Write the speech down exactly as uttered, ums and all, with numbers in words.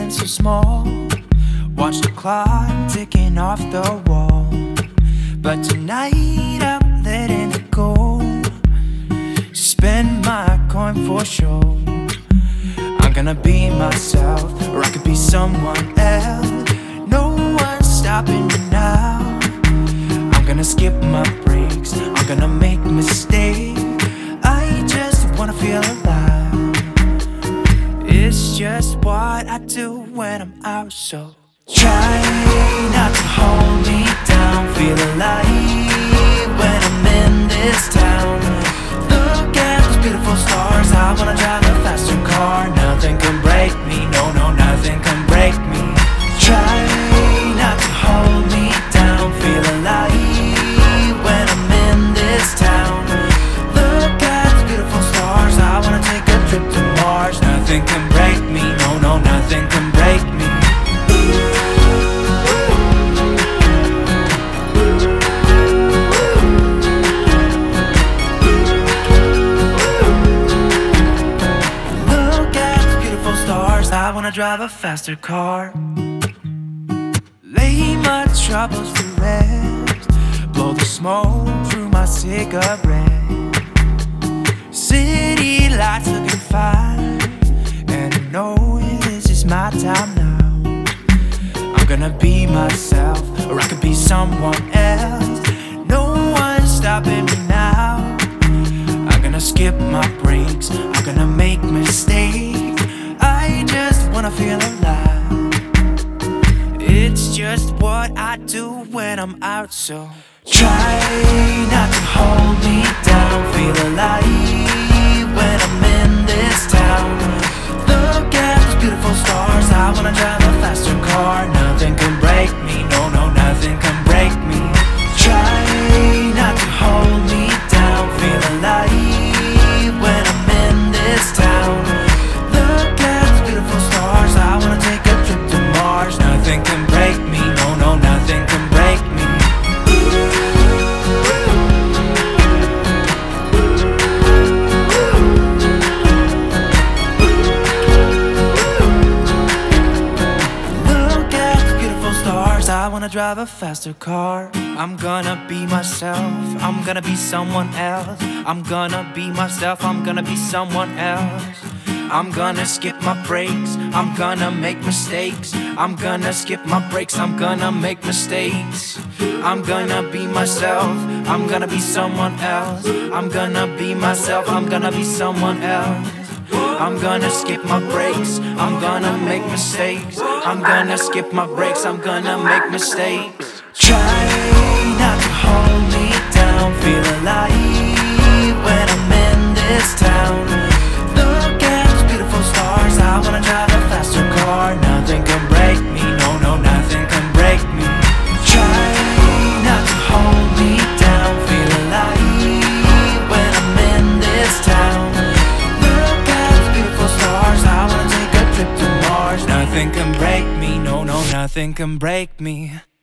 feeling so small. Watch the clock ticking off the wall. But tonight I'm letting it go. Spend my coin for sure. I'm gonna be myself, or I could be someone else. No one's stopping me now. I'm gonna skip my breaks, I'm gonna make mistakes. I just wanna feel alive. It's just what I do when I'm out, so try not to hold me down. Feel alive when I'm in this town. Look at those beautiful stars. I wanna drive a faster car. Nothing can break me, no, no, nothing can break me. Try not to hold me down. Feel alive when I'm in this town. Look at those beautiful stars. I wanna take a trip to Mars. Nothing can break me, no, no, nothing can break me. I wanna drive a faster car. Lay my troubles to rest. Blow the smoke through my cigarette. City lights looking fine, and I know this is my time now. I'm gonna be myself, or I could be someone else. No one's stopping me now. I'm gonna skip my breaks, I'm gonna make mistakes. I just wanna feel alive. It's just what I do when I'm out, so try not to hold me down. Feel alive when I'm in this town. Look at those beautiful stars. I wanna drive a faster car. Nothing can break me, no, no, nothing can break me. Try not to hold me down. Feel alive when I'm in this town. I wanna take a trip to Mars. Nothing can break me, no, no, nothing can break me. Look at the beautiful stars. I wanna drive a faster car. I'm gonna be myself, I'm gonna be someone else. I'm gonna be myself, I'm gonna be someone else. I'm gonna skip my breaks, I'm gonna make mistakes. I'm gonna skip my breaks, I'm gonna make mistakes. I'm gonna be myself, I'm gonna be someone else. I'm gonna be myself, I'm gonna be someone else. I'm gonna skip my breaks, I'm gonna make mistakes. I'm gonna skip my breaks, I'm gonna make mistakes. Try not to hold me down. Feel alive when I'm in this town. Look at those beautiful stars. I wanna drive a faster car. Nothing can break me, no, no, nothing can break me. Try not to hold me down. Feel alive when I'm in this town. Look at those beautiful stars. I wanna take a trip to Mars. Nothing can break me, no, no, nothing can break me.